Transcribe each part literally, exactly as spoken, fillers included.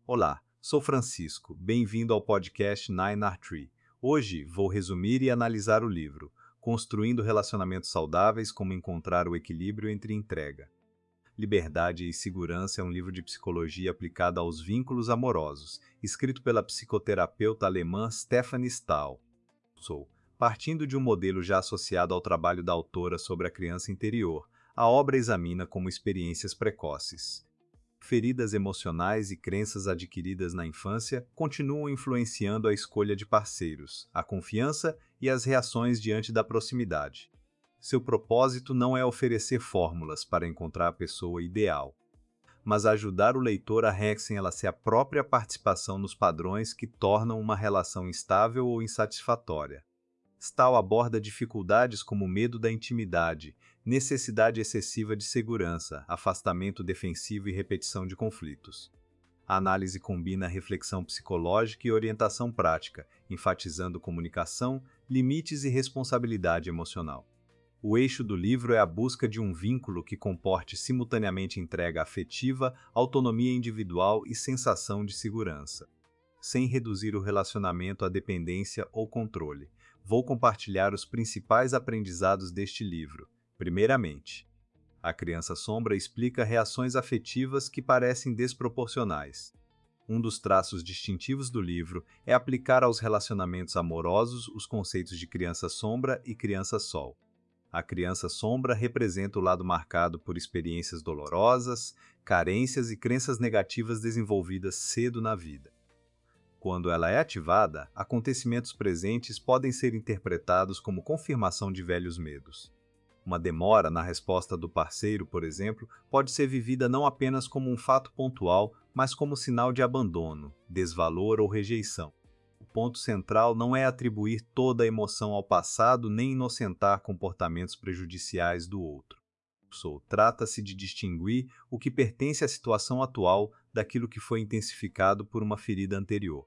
Olá, sou Francisco. Bem-vindo ao podcast Nine R Tree. Hoje vou resumir e analisar o livro Construindo Relacionamentos Saudáveis: Como Encontrar o Equilíbrio entre Entrega, Liberdade e Segurança. É um livro de psicologia aplicada aos vínculos amorosos, escrito pela psicoterapeuta alemã Stefanie Stahl. Sou. Partindo de um modelo já associado ao trabalho da autora sobre a criança interior, a obra examina como experiências precoces, feridas emocionais e crenças adquiridas na infância continuam influenciando a escolha de parceiros, a confiança e as reações diante da proximidade. Seu propósito não é oferecer fórmulas para encontrar a pessoa ideal, mas ajudar o leitor a reconhecer a própria participação nos padrões que tornam uma relação instável ou insatisfatória. Stahl aborda dificuldades como medo da intimidade, necessidade excessiva de segurança, afastamento defensivo e repetição de conflitos. A análise combina reflexão psicológica e orientação prática, enfatizando comunicação, limites e responsabilidade emocional. O eixo do livro é a busca de um vínculo que comporte simultaneamente entrega afetiva, autonomia individual e sensação de segurança, sem reduzir o relacionamento à dependência ou controle. Vou compartilhar os principais aprendizados deste livro. Primeiramente, A Criança Sombra explica reações afetivas que parecem desproporcionais. Um dos traços distintivos do livro é aplicar aos relacionamentos amorosos os conceitos de criança sombra e criança sol. A criança sombra representa o lado marcado por experiências dolorosas, carências e crenças negativas desenvolvidas cedo na vida. Quando ela é ativada, acontecimentos presentes podem ser interpretados como confirmação de velhos medos. Uma demora na resposta do parceiro, por exemplo, pode ser vivida não apenas como um fato pontual, mas como sinal de abandono, desvalor ou rejeição. O ponto central não é atribuir toda a emoção ao passado nem inocentar comportamentos prejudiciais do outro. Trata-se de distinguir o que pertence à situação atual daquilo que foi intensificado por uma ferida anterior.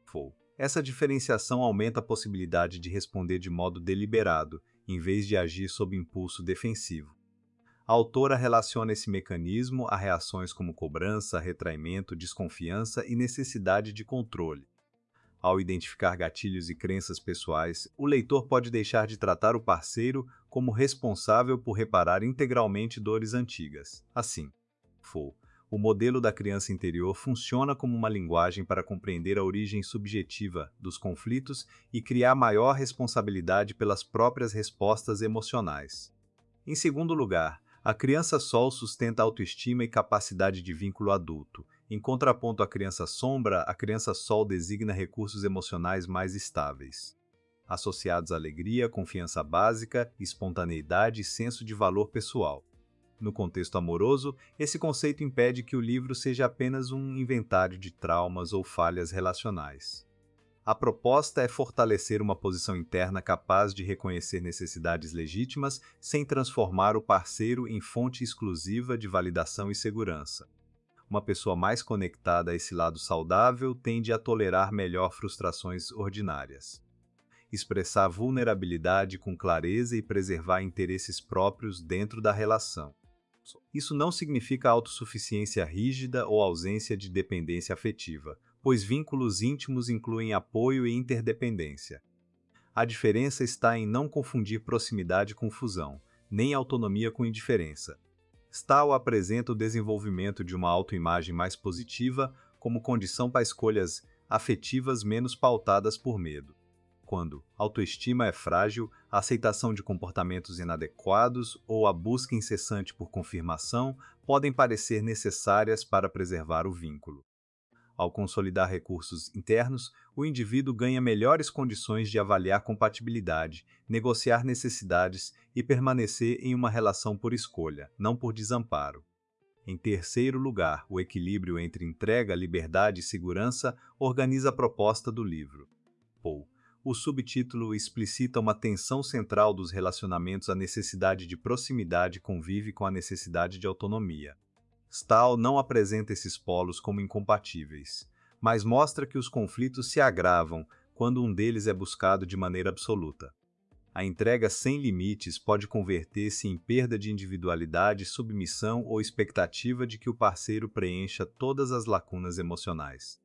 Essa diferenciação aumenta a possibilidade de responder de modo deliberado, em vez de agir sob impulso defensivo. A autora relaciona esse mecanismo a reações como cobrança, retraimento, desconfiança e necessidade de controle. Ao identificar gatilhos e crenças pessoais, o leitor pode deixar de tratar o parceiro como responsável por reparar integralmente dores antigas. Assim, o modelo da criança interior funciona como uma linguagem para compreender a origem subjetiva dos conflitos e criar maior responsabilidade pelas próprias respostas emocionais. Em segundo lugar, a criança sol sustenta a autoestima e capacidade de vínculo adulto. Em contraponto à criança sombra, a criança sol designa recursos emocionais mais estáveis, associados à alegria, confiança básica, espontaneidade e senso de valor pessoal. No contexto amoroso, esse conceito impede que o livro seja apenas um inventário de traumas ou falhas relacionais. A proposta é fortalecer uma posição interna capaz de reconhecer necessidades legítimas sem transformar o parceiro em fonte exclusiva de validação e segurança. Uma pessoa mais conectada a esse lado saudável tende a tolerar melhor frustrações ordinárias, expressar vulnerabilidade com clareza e preservar interesses próprios dentro da relação. Isso não significa autossuficiência rígida ou ausência de dependência afetiva, pois vínculos íntimos incluem apoio e interdependência. A diferença está em não confundir proximidade com fusão, nem autonomia com indiferença. Stahl apresenta o desenvolvimento de uma autoimagem mais positiva como condição para escolhas afetivas menos pautadas por medo. Quando a autoestima é frágil, a aceitação de comportamentos inadequados ou a busca incessante por confirmação podem parecer necessárias para preservar o vínculo. Ao consolidar recursos internos, o indivíduo ganha melhores condições de avaliar compatibilidade, negociar necessidades e permanecer em uma relação por escolha, não por desamparo. Em terceiro lugar, o equilíbrio entre entrega, liberdade e segurança organiza a proposta do livro. Paul. O subtítulo explicita uma tensão central dos relacionamentos. A necessidade de proximidade convive com a necessidade de autonomia. Stahl não apresenta esses polos como incompatíveis, mas mostra que os conflitos se agravam quando um deles é buscado de maneira absoluta. A entrega sem limites pode converter-se em perda de individualidade, submissão ou expectativa de que o parceiro preencha todas as lacunas emocionais.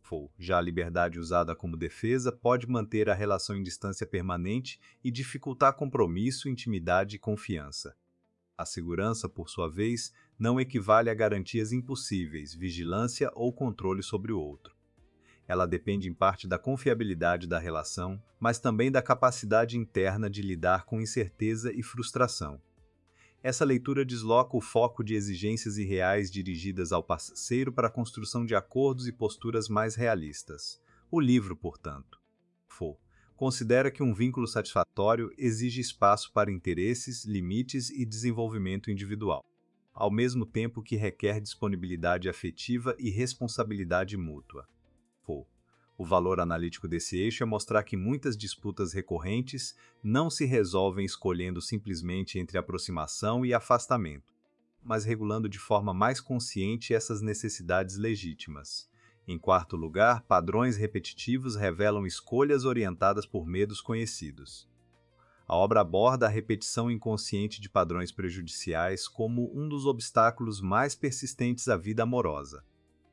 Já a liberdade usada como defesa pode manter a relação em distância permanente e dificultar compromisso, intimidade e confiança. A segurança, por sua vez, não equivale a garantias impossíveis, vigilância ou controle sobre o outro. Ela depende em parte da confiabilidade da relação, mas também da capacidade interna de lidar com incerteza e frustração. Essa leitura desloca o foco de exigências irreais dirigidas ao parceiro para a construção de acordos e posturas mais realistas. O livro, portanto, Fo, considera que um vínculo satisfatório exige espaço para interesses, limites e desenvolvimento individual, ao mesmo tempo que requer disponibilidade afetiva e responsabilidade mútua. Fo. O valor analítico desse eixo é mostrar que muitas disputas recorrentes não se resolvem escolhendo simplesmente entre aproximação e afastamento, mas regulando de forma mais consciente essas necessidades legítimas. Em quarto lugar, padrões repetitivos revelam escolhas orientadas por medos conhecidos. A obra aborda a repetição inconsciente de padrões prejudiciais como um dos obstáculos mais persistentes à vida amorosa.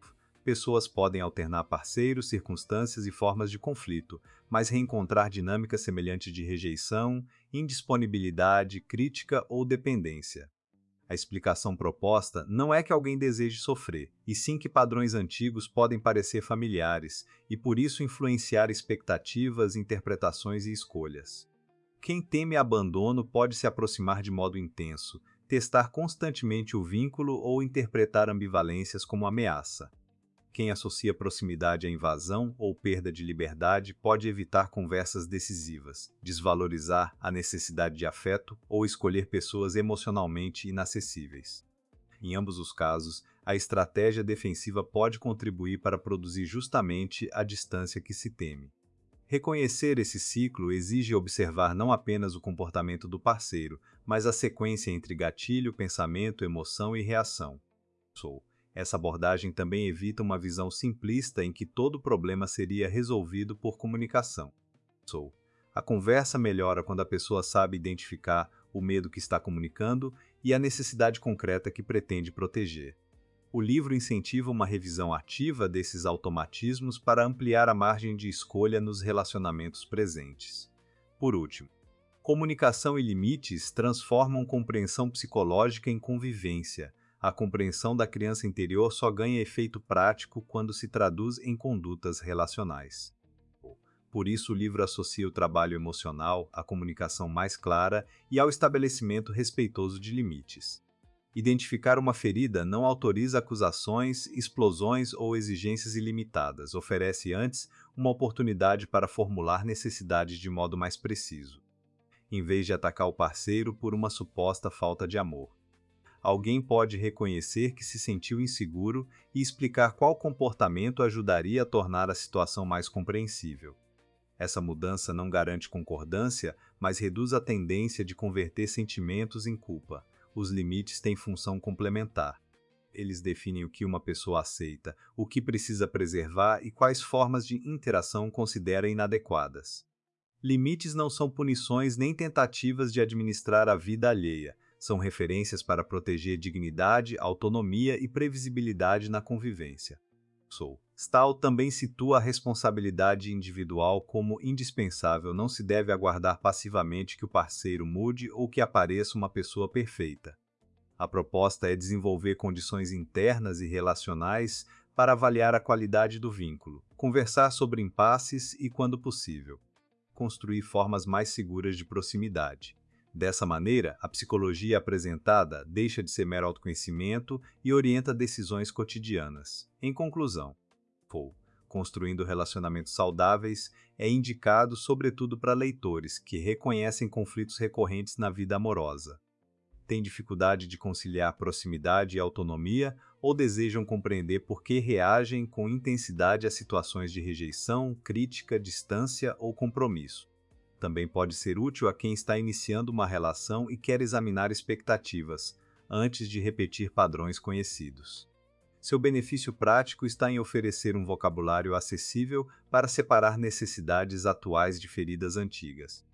Pessoas podem alternar parceiros, circunstâncias e formas de conflito, mas reencontrar dinâmicas semelhantes de rejeição, indisponibilidade, crítica ou dependência. A explicação proposta não é que alguém deseje sofrer, e sim que padrões antigos podem parecer familiares e por isso influenciar expectativas, interpretações e escolhas. Quem teme abandono pode se aproximar de modo intenso, testar constantemente o vínculo ou interpretar ambivalências como ameaça. Quem associa proximidade à invasão ou perda de liberdade pode evitar conversas decisivas, desvalorizar a necessidade de afeto ou escolher pessoas emocionalmente inacessíveis. Em ambos os casos, a estratégia defensiva pode contribuir para produzir justamente a distância que se teme. Reconhecer esse ciclo exige observar não apenas o comportamento do parceiro, mas a sequência entre gatilho, pensamento, emoção e reação. Sou. Essa abordagem também evita uma visão simplista em que todo problema seria resolvido por comunicação. Sou. A conversa melhora quando a pessoa sabe identificar o medo que está comunicando e a necessidade concreta que pretende proteger. O livro incentiva uma revisão ativa desses automatismos para ampliar a margem de escolha nos relacionamentos presentes. Por último, comunicação e limites transformam compreensão psicológica em convivência. A compreensão da criança interior só ganha efeito prático quando se traduz em condutas relacionais. Por isso, o livro associa o trabalho emocional à comunicação mais clara e ao estabelecimento respeitoso de limites. Identificar uma ferida não autoriza acusações, explosões ou exigências ilimitadas, oferece antes uma oportunidade para formular necessidades de modo mais preciso, em vez de atacar o parceiro por uma suposta falta de amor. Alguém pode reconhecer que se sentiu inseguro e explicar qual comportamento ajudaria a tornar a situação mais compreensível. Essa mudança não garante concordância, mas reduz a tendência de converter sentimentos em culpa. Os limites têm função complementar. Eles definem o que uma pessoa aceita, o que precisa preservar e quais formas de interação considera inadequadas. Limites não são punições nem tentativas de administrar a vida alheia. São referências para proteger dignidade, autonomia e previsibilidade na convivência. Sou. Stahl também situa a responsabilidade individual como indispensável. Não se deve aguardar passivamente que o parceiro mude ou que apareça uma pessoa perfeita. A proposta é desenvolver condições internas e relacionais para avaliar a qualidade do vínculo, conversar sobre impasses e, quando possível, construir formas mais seguras de proximidade. Dessa maneira, a psicologia apresentada deixa de ser mero autoconhecimento e orienta decisões cotidianas. Em conclusão, Fo, construindo relacionamentos saudáveis, é indicado sobretudo para leitores que reconhecem conflitos recorrentes na vida amorosa, têm dificuldade de conciliar proximidade e autonomia ou desejam compreender por que reagem com intensidade a situações de rejeição, crítica, distância ou compromisso. Também pode ser útil a quem está iniciando uma relação e quer examinar expectativas, antes de repetir padrões conhecidos. Seu benefício prático está em oferecer um vocabulário acessível para separar necessidades atuais de feridas antigas.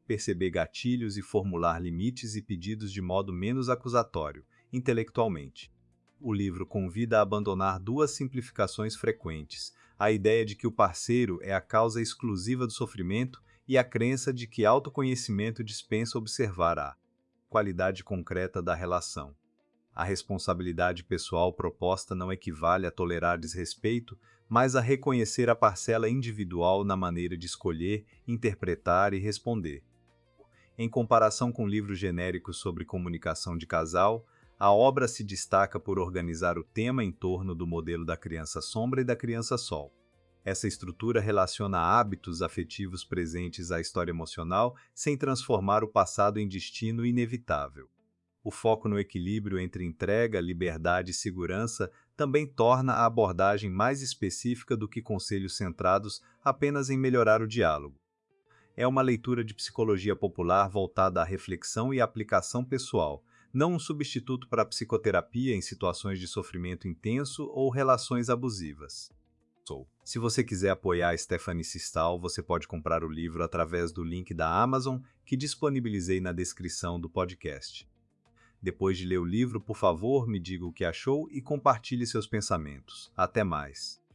perceber gatilhos e formular limites e pedidos de modo menos acusatório, intelectualmente. O livro convida a abandonar duas simplificações frequentes: a ideia de que o parceiro é a causa exclusiva do sofrimento e a crença de que autoconhecimento dispensa observar a qualidade concreta da relação. A responsabilidade pessoal proposta não equivale a tolerar desrespeito, mas a reconhecer a parcela individual na maneira de escolher, interpretar e responder. Em comparação com livros genéricos sobre comunicação de casal, a obra se destaca por organizar o tema em torno do modelo da criança-sombra e da criança-sol. Essa estrutura relaciona hábitos afetivos presentes à história emocional sem transformar o passado em destino inevitável. O foco no equilíbrio entre entrega, liberdade e segurança também torna a abordagem mais específica do que conselhos centrados apenas em melhorar o diálogo. É uma leitura de psicologia popular voltada à reflexão e aplicação pessoal, não um substituto para a psicoterapia em situações de sofrimento intenso ou relações abusivas. Se você quiser apoiar Stephanie Sistal, você pode comprar o livro através do link da Amazon que disponibilizei na descrição do podcast. Depois de ler o livro, por favor, me diga o que achou e compartilhe seus pensamentos. Até mais!